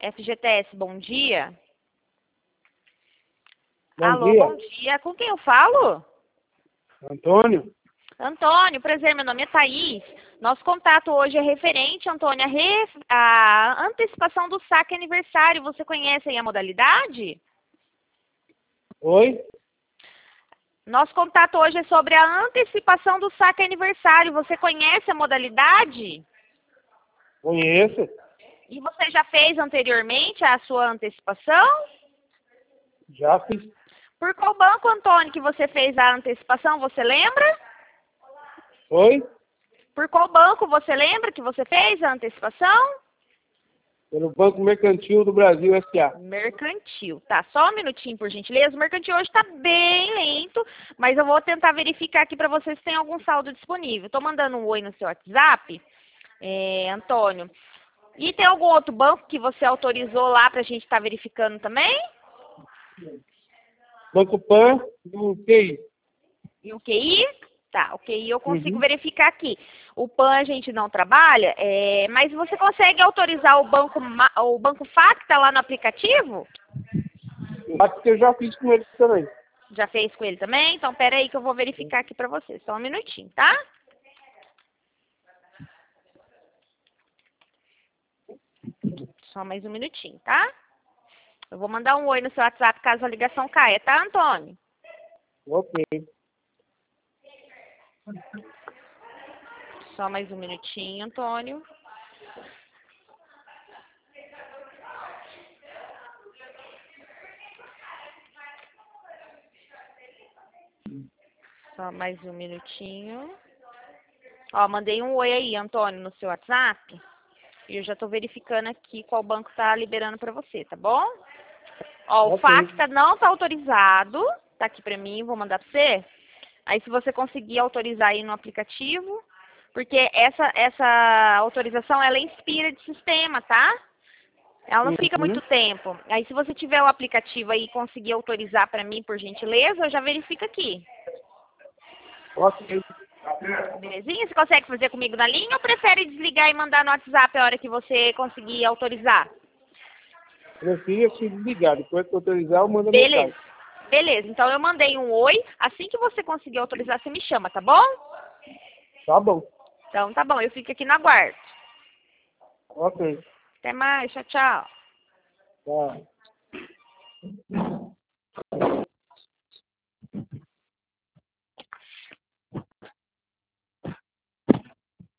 FGTS, bom dia. Bom Alô, dia. bom dia. Com quem eu falo? Antônio? Antônio, prazer, meu nome é Thaís. Nosso contato hoje é referente, Antônio, à antecipação do saque aniversário. Você conhece aí a modalidade? Oi? Nosso contato hoje é sobre a antecipação do saque aniversário. Você conhece a modalidade? Conheço? E você já fez anteriormente a sua antecipação? Já fiz. Por qual banco, Antônio, que você fez a antecipação? Você lembra? Oi? Por qual banco você lembra que você fez a antecipação? Pelo Banco Mercantil do Brasil, S.A. Mercantil. Tá, só um minutinho, por gentileza. O mercantil hoje está bem lento, mas eu vou tentar verificar aqui para vocês se tem algum saldo disponível. Estou mandando um oi no seu WhatsApp, Antônio. E tem algum outro banco que você autorizou lá para a gente estar verificando também? Banco Pan do QI. E o QI? Tá, o QI eu consigo Uhum. verificar aqui. O PAN a gente não trabalha, mas você consegue autorizar o banco Facta lá no aplicativo? Acho que eu já fiz com ele também. Já fez com ele também? Então, pera aí que eu vou verificar aqui pra você. Só um minutinho, tá? Só mais um minutinho, tá? Eu vou mandar um oi no seu WhatsApp caso a ligação caia, tá, Antônio? Ok. Só mais um minutinho, Antônio. Só mais um minutinho. Ó, mandei um oi aí, Antônio, no seu WhatsApp. E eu já tô verificando aqui qual banco tá liberando pra você, tá bom? Ó, o Ok. Facta não tá autorizado. Tá aqui pra mim, vou mandar pra você. Aí se você conseguir autorizar aí no aplicativo, porque essa autorização, ela expira de sistema, tá? Ela não fica Uhum. muito tempo. Aí se você tiver o aplicativo aí e conseguir autorizar pra mim, por gentileza, eu já verifico aqui. Ok. Belezinha? Você consegue fazer comigo na linha ou prefere desligar e mandar no WhatsApp a hora que você conseguir autorizar? Prefiro se desligar. Depois que autorizar, eu mando a Beleza. mensagem. Beleza, então eu mandei um oi. Assim que você conseguir autorizar, você me chama, tá bom? Tá bom. Então tá bom, eu fico aqui no aguardo. Ok. Até mais, tchau, tchau. Tá.